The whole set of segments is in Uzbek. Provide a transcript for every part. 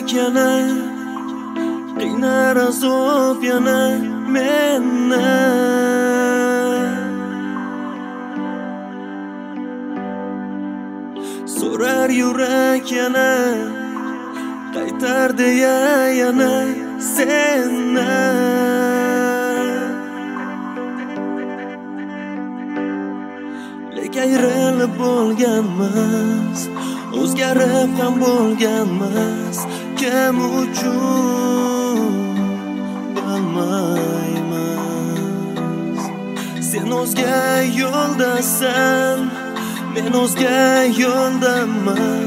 yurak yana qiynar azob yana meni. So'rar yurak yana qaytar deya yana seni. Lek ayrilib bo'lganmiz, o'zgarib ham bo'lganmiz. Kim uchun bilmaymiz. Sen o'zga yo'ldasan, men o'zga yo'ldaman.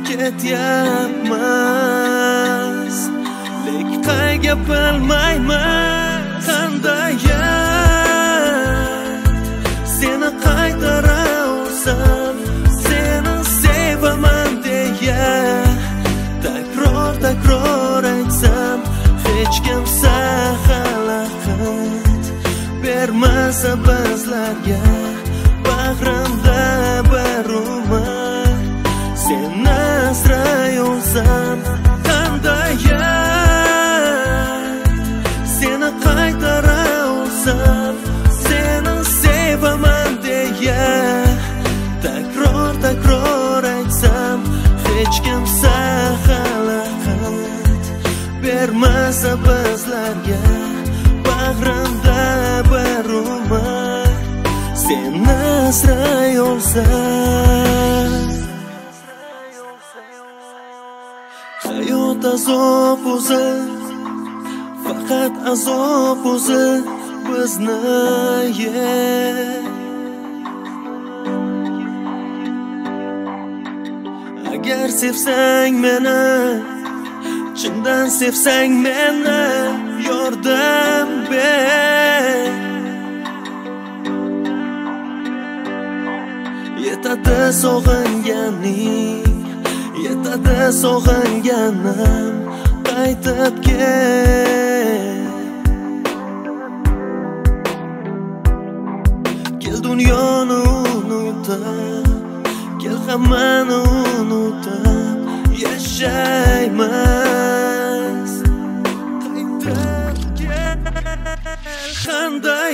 Ketyapmiz, lek qayga bilmayman. Qanday seni qaytara olsam, seni sevaman deya takror aytsam, hech kimsa xalaqit bermasa bizlarga. Bag'rimda bir umr seni asray olsam, qanday seni qaytara olsam, seni sevaman deya takror aytsam, hech kimsa xalaqit bermasa bizlarga. Bag'rimda bir umr seni asray olsam. Hayot azob o'zi, faqat azob o'zi bizni Agar sevsang meni, chindan sevsang meni, yordam ber. Yetadi sog'inganing, yetadi sog'inganim, qaytib kel. Kel dunyoni unutib, kel hammani unutib yashaymiz. Qaytib kel. Qanday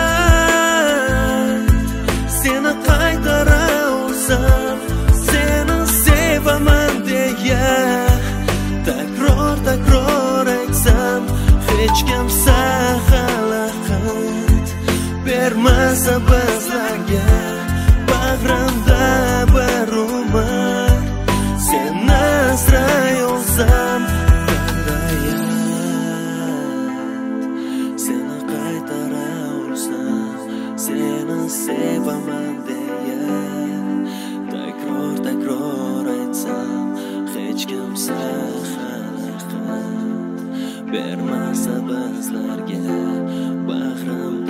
seni qaytara olsam, seni sevaman deya takror aytsam, hech kimsa xalaqit bermasa bizlarga. Bag'rimda bir umr seni asray olsam, seni qaytara olsam, seni sevaman deya takror aytsam, hech kimsa xalaqit bermasa bizlarga. Bag'rim